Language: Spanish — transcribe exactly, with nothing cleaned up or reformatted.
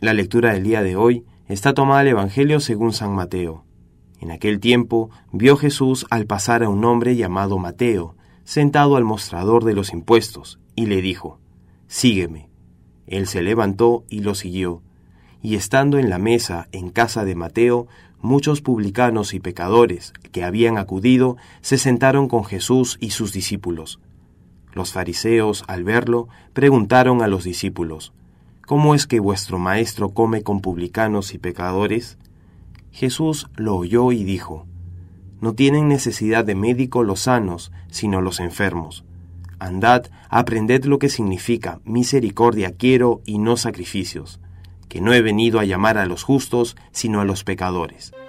La lectura del día de hoy está tomada del Evangelio según San Mateo. En aquel tiempo vio Jesús al pasar a un hombre llamado Mateo, sentado al mostrador de los impuestos, y le dijo: «Sígueme». Él se levantó y lo siguió. Y estando en la mesa en casa de Mateo, muchos publicanos y pecadores que habían acudido se sentaron con Jesús y sus discípulos. Los fariseos, al verlo, preguntaron a los discípulos: «¿Cómo es que vuestro maestro come con publicanos y pecadores?». Jesús lo oyó y dijo: «No tienen necesidad de médico los sanos, sino los enfermos. Andad, aprended lo que significa misericordia quiero y no sacrificios, que no he venido a llamar a los justos, sino a los pecadores».